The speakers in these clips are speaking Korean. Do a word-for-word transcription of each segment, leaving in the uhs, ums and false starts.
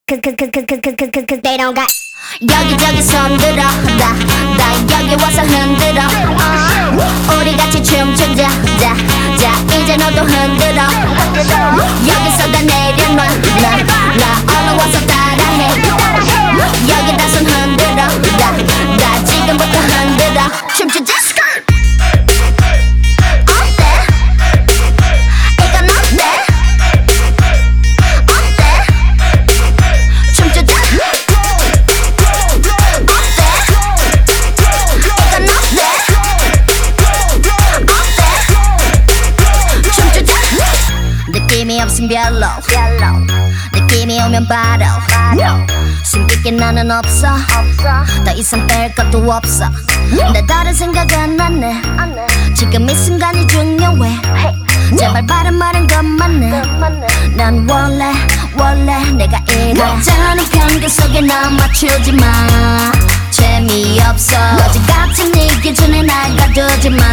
그그그그그그그그 they don't got 여기저기 손들어 나, 나 여기 와서 흔들어 uh, 우리 같이 춤추자 자, 자 이제 너도 흔들어 여기서 다 내려놔 나, 나 얼른 와서 따라해 여기다 손 흔들어 나, 나 지금부터 흔들어 춤추자 스컬 느낌이 없음 별로 느낌이 오면 바로 숨길 게 나는 없어 더 이상 뺄 것도 없어 내 다른 생각은 안 해 지금 이 순간이 중요해 제발 바른 말은 것만 해난 원래 원래 내가 이래 너잖은 편견 속에 나 맞추지 마 재미없어 어제 같은 네 기준에 날 가두지 마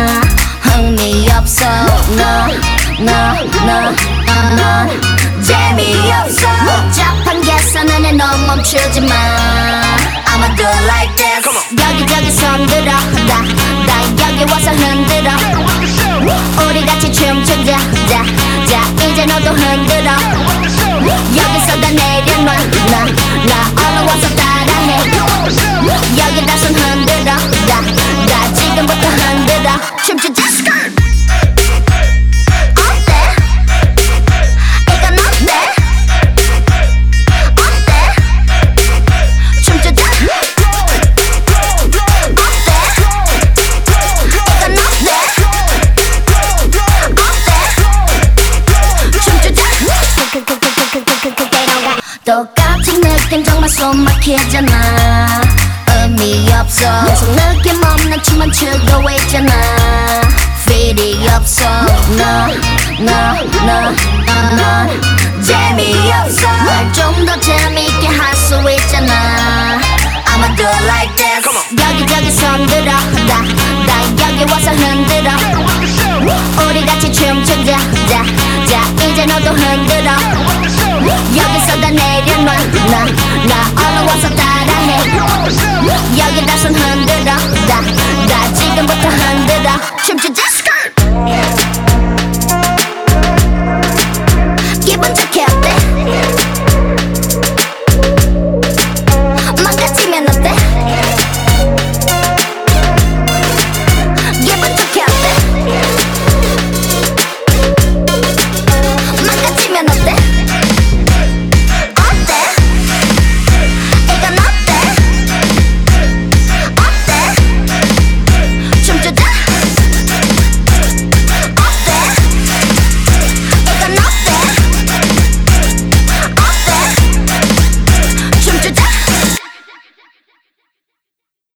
흥미없어 너 너, 너, 너 재미없어 복잡한 계산은 넌 멈추지 마 I'ma do it like this 여기저기 손들어 나, 나 여기 와서 흔들어 우리 같이 춤추자 자, 자 이제 너도 흔들어 여기서 다 내려놔 나, 나 얼른 와서 따라해 여기다 손 흔들어 나, 나 지금부터 흔들어 춤추자 스컬 똑같은 느낌 정말 손 막히잖아 의미 없어 계속 느낌 없는 춤만 추고 있잖아 feel이 없어 no no no no 재미없어 날 좀 더 재미있게 할 수 있잖아 I'ma do it like this 여기저기 손들어 나, 나 여기 와서 흔들어 우리 같이 춤추자 자, 자 이제 너도 흔들어 여기서 다 내려놔 나, 나 얼른 와서 따라해 여기다 손 흔들어 나, 나 지금부터 흔들어 춤추자 스컬